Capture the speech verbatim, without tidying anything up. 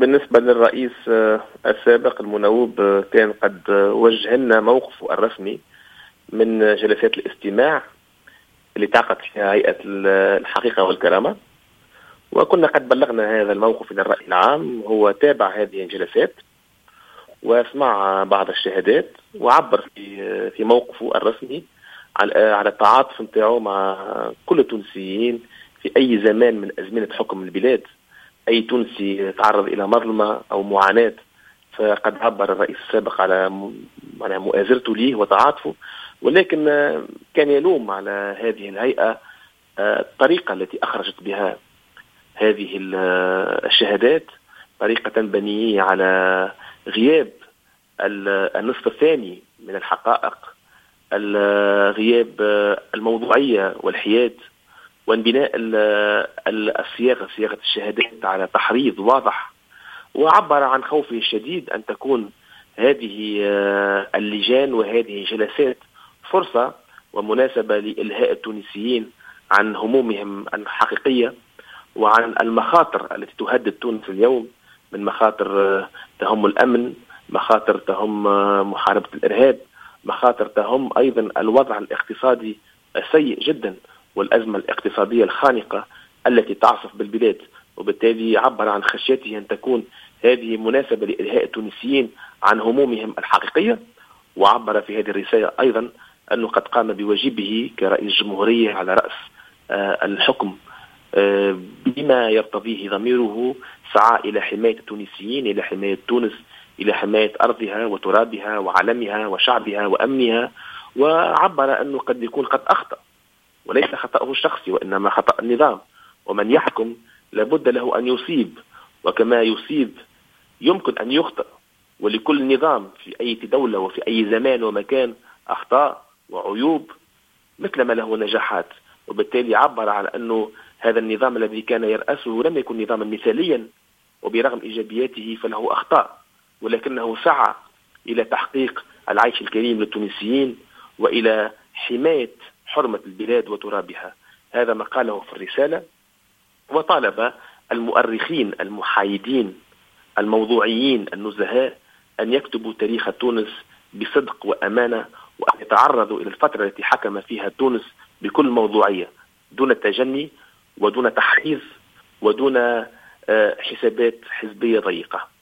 بالنسبة للرئيس السابق المنوب كان قد وجه لنا موقفه الرسمي من جلسات الاستماع اللي تعقد فيها هيئة الحقيقة والكرامة، وكنا قد بلغنا هذا الموقف إلى الرأي العام. هو تابع هذه الجلسات واسمع بعض الشهادات وعبر في في موقفه الرسمي على على التعاطف نتاعو مع كل التونسيين في أي زمان من أزمنة حكم البلاد. أي تونسي تعرض إلى مظلمة أو معاناة فقد عبر الرئيس السابق على مؤازرته ليه وتعاطفه، ولكن كان يلوم على هذه الهيئة الطريقة التي أخرجت بها هذه الشهادات، طريقة بنية على غياب النصف الثاني من الحقائق، غياب الموضوعية والحياد، وانبناء الصياغة صياغة الشهادات على تحريض واضح. وعبر عن خوفه الشديد أن تكون هذه اللجان وهذه الجلسات فرصة ومناسبة لإلهاء التونسيين عن همومهم الحقيقية وعن المخاطر التي تهدد تونس اليوم، من مخاطر تهم الأمن، مخاطر تهم محاربة الإرهاب، مخاطر تهم أيضا الوضع الاقتصادي السيء جدا والأزمة الاقتصادية الخانقة التي تعصف بالبلاد. وبالتالي عبر عن خشيته أن تكون هذه مناسبة لإلهاء التونسيين عن همومهم الحقيقية، وعبر في هذه الرسالة أيضا أنه قد قام بواجبه كرئيس جمهورية على رأس الحكم بما يرتضيه ضميره، سعى إلى حماية التونسيين، إلى حماية تونس، إلى حماية أرضها وترابها وعلمها وشعبها وأمنها. وعبر أنه قد يكون قد أخطأ، وليس خطأه الشخصي وإنما خطأ النظام، ومن يحكم لابد له أن يصيب، وكما يصيب يمكن أن يخطئ، ولكل نظام في أي دولة وفي أي زمان ومكان أخطاء وعيوب مثل ما له نجاحات. وبالتالي عبر على أنه هذا النظام الذي كان يرأسه لم يكن نظاما مثاليا، وبرغم إيجابياته فله أخطاء، ولكنه سعى إلى تحقيق العيش الكريم للتونسيين وإلى حماية حرمة البلاد وترابها. هذا ما قاله في الرسالة. وطالب المؤرخين المحايدين الموضوعيين النزهاء أن يكتبوا تاريخ تونس بصدق وأمانة، وأن يتعرضوا إلى الفترة التي حكم فيها تونس بكل موضوعية، دون تجني ودون تحريض ودون حسابات حزبية ضيقة.